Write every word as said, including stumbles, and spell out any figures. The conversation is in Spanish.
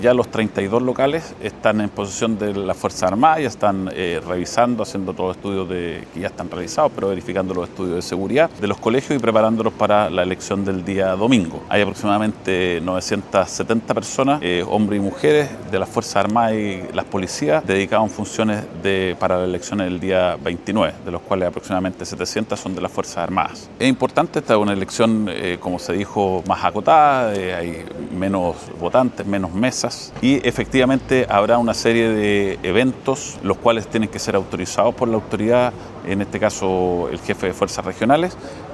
Ya los treinta y dos locales están en posesión de las Fuerzas Armadas, ya están eh, revisando, haciendo todos los estudios de, que ya están realizados, pero verificando los estudios de seguridad de los colegios y preparándolos para la elección del día domingo. Hay aproximadamente novecientas setenta personas, eh, hombres y mujeres, de las Fuerzas Armadas y las policías, dedicados en funciones de, para la elección del día veintinueve, de los cuales aproximadamente setecientas son de las Fuerzas Armadas. Es importante, esta es una elección, eh, como se dijo, más acotada, eh, hay menos votantes, menos mesas, y efectivamente habrá una serie de eventos los cuales tienen que ser autorizados por la autoridad, en este caso el jefe de fuerzas regionales,